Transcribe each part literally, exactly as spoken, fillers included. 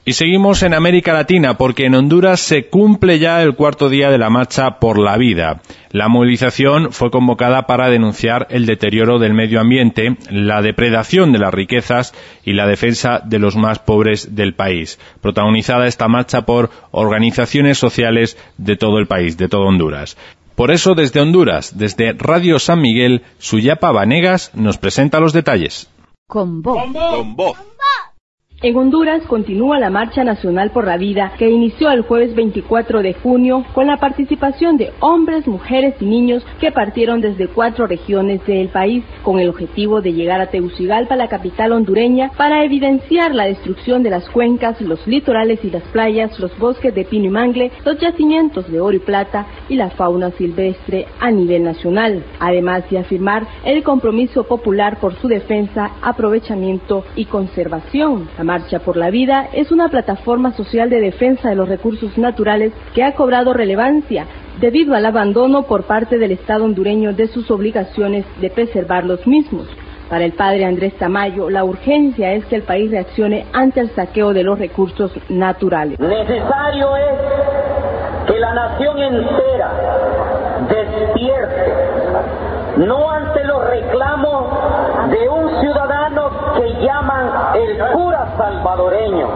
Y seguimos en América Latina porque en Honduras se cumple ya el cuarto día de la Marcha por la Vida. La movilización fue convocada para denunciar el deterioro del medio ambiente, la depredación de las riquezas y la defensa de los más pobres del país. Protagonizada esta marcha por organizaciones sociales de todo el país, de todo Honduras. Por eso, desde Honduras, desde Radio San Miguel, Suyapa Vanegas nos presenta los detalles. Con voz. Con voz. En Honduras continúa la Marcha Nacional por la Vida, que inició el jueves veinticuatro de junio con la participación de hombres, mujeres y niños que partieron desde cuatro regiones del país con el objetivo de llegar a Tegucigalpa, la capital hondureña, para evidenciar la destrucción de las cuencas, los litorales y las playas, los bosques de pino y mangle, los yacimientos de oro y plata y la fauna silvestre a nivel nacional, además de afirmar el compromiso popular por su defensa, aprovechamiento y conservación. La Marcha por la Vida es una plataforma social de defensa de los recursos naturales que ha cobrado relevancia debido al abandono por parte del Estado hondureño de sus obligaciones de preservar los mismos. Para el padre Andrés Tamayo, la urgencia es que el país reaccione ante el saqueo de los recursos naturales. Necesario es que la nación entera despierte, no ante los reclamos de un ciudadano que llaman el cura salvadoreño,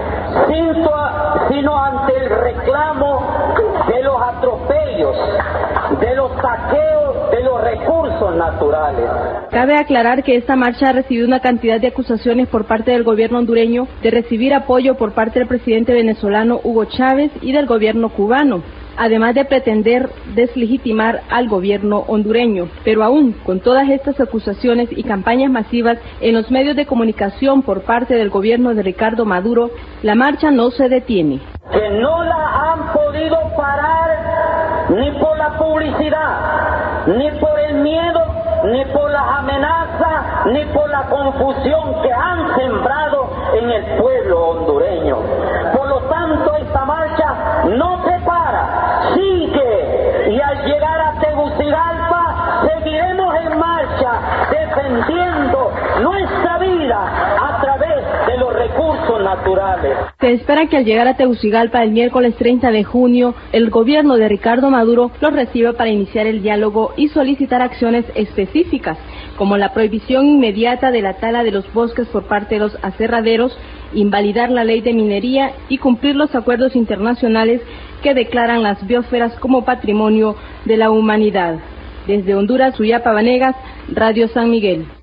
sino ante el reclamo de los atropellos, de los saqueos de los recursos naturales. Cabe aclarar que esta marcha ha recibido una cantidad de acusaciones por parte del gobierno hondureño de recibir apoyo por parte del presidente venezolano Hugo Chávez y del gobierno cubano, además de pretender deslegitimar al gobierno hondureño. Pero aún con todas estas acusaciones y campañas masivas en los medios de comunicación por parte del gobierno de Ricardo Maduro, la marcha no se detiene. Que no la han podido parar ni por la publicidad, ni por el miedo, ni por las amenazas, ni por la confusión que han sembrado en el pueblo hondureño. Por lo tanto, esta marcha no se para, sigue, y al llegar a Tegucigalpa seguiremos en marcha defendiendo nuestra vida a través de los recursos naturales. Se espera que al llegar a Tegucigalpa el miércoles treinta de junio, el gobierno de Ricardo Maduro los reciba para iniciar el diálogo y solicitar acciones específicas, como la prohibición inmediata de la tala de los bosques por parte de los aserraderos, invalidar la ley de minería y cumplir los acuerdos internacionales que declaran las biosferas como patrimonio de la humanidad. Desde Honduras, Suyapa Vanegas, Radio San Miguel.